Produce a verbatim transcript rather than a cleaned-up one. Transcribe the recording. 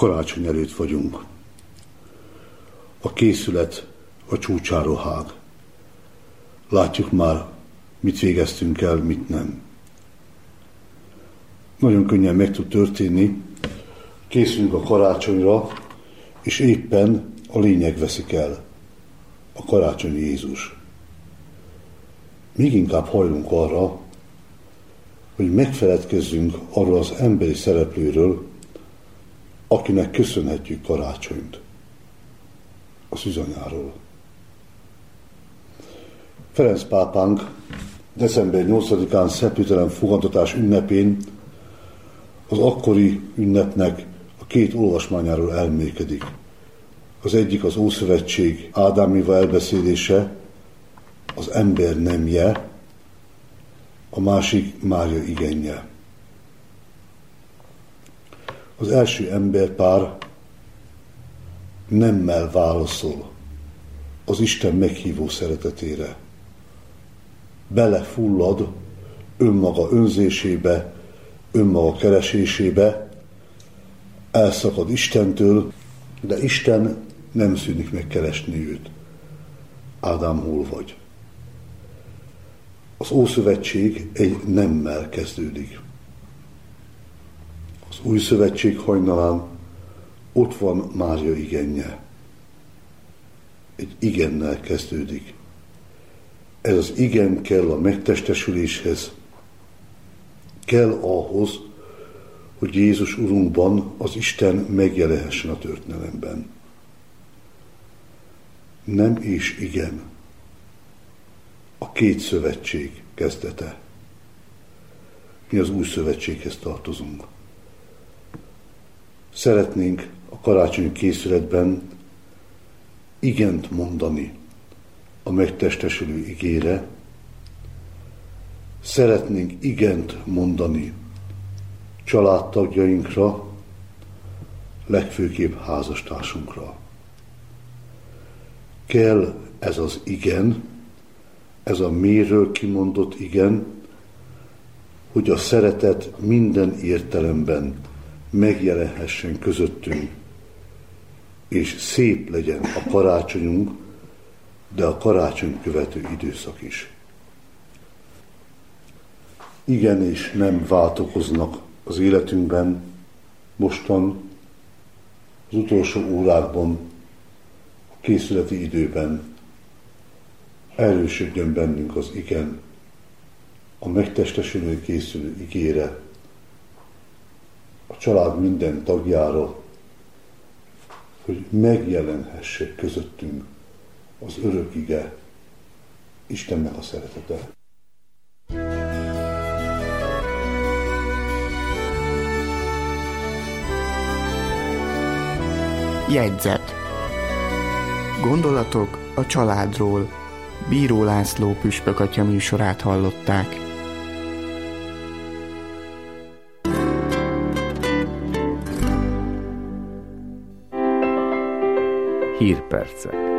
Karácsony előtt vagyunk. A készület a csúcsáról hág. Látjuk már, mit végeztünk el, mit nem. Nagyon könnyen meg tud történni, készülünk a karácsonyra, és éppen a lényeg veszik el, a karácsonyi Jézus. Még inkább hajlunk arra, hogy megfeledkezzünk arról az emberi szereplőről, akinek köszönhetjük karácsonyt, a szűzanyáról. Ferenc pápánk december nyolcadikán szentpéteren fogantatás ünnepén az akkori ünnepnek a két olvasmányáról elmélkedik. Az egyik az Ószövetség Ádáméval elbeszélése, az ember nemje, a másik Mária igenje. Az első emberpár nemmel válaszol az Isten meghívó szeretetére. Belefullad önmaga önzésébe, önmaga keresésébe, elszakad Istentől, de Isten nem szűnik meg keresni őt. Ádám, hol vagy? Az Ószövetség egy nemmel kezdődik. Az Új Szövetség hajnalán ott van Mária igenje. Egy igennel kezdődik. Ez az igen kell a megtestesüléshez, kell ahhoz, hogy Jézus Urunkban az Isten megjelenhessen a történelemben. Nem és igen. A két szövetség kezdete. Mi az Új Szövetséghez tartozunk. Szeretnénk a karácsonyi készületben igent mondani a megtestesülő igére, szeretnénk igent mondani családtagjainkra, legfőképp házastársunkra. Kell ez az igen, ez a mélyről kimondott igen, hogy a szeretet minden értelemben megjelenhessen közöttünk, és szép legyen a karácsonyunk, de a karácsony követő időszak is. Igen és nem váltokoznak az életünkben, mostan, az utolsó órákban, a készületi időben erősödjön bennünk az igen, a megtestesülő készülő igére, a család minden tagjára, hogy megjelenhesse közöttünk az örök ige, Istennek a szeretete. Jegyzet. Gondolatok a családról. Bíró László püspök atya műsorát hallották. Hírpercek.